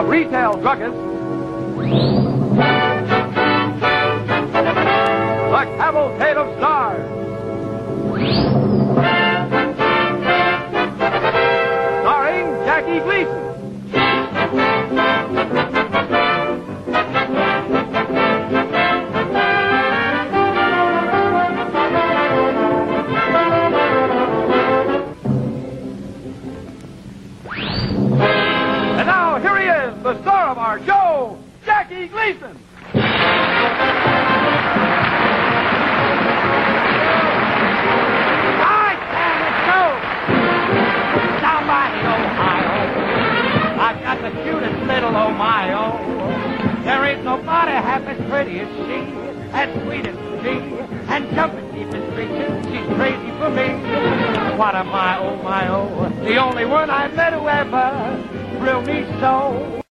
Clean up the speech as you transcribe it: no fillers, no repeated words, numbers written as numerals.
retail druggist, the Cavalcade of Stars, starring Jackie Gleason. And now, here he is, the star of our show, Jackie Gleason. Hi, Sam, let's go. Down by the Ohio, I've got the cutest little Ohio. There ain't nobody half as pretty as she, as sweet as she, and jumping deep as reaches, she's crazy for me. What am I, oh my, oh, the only one I've met who ever thrilled me so.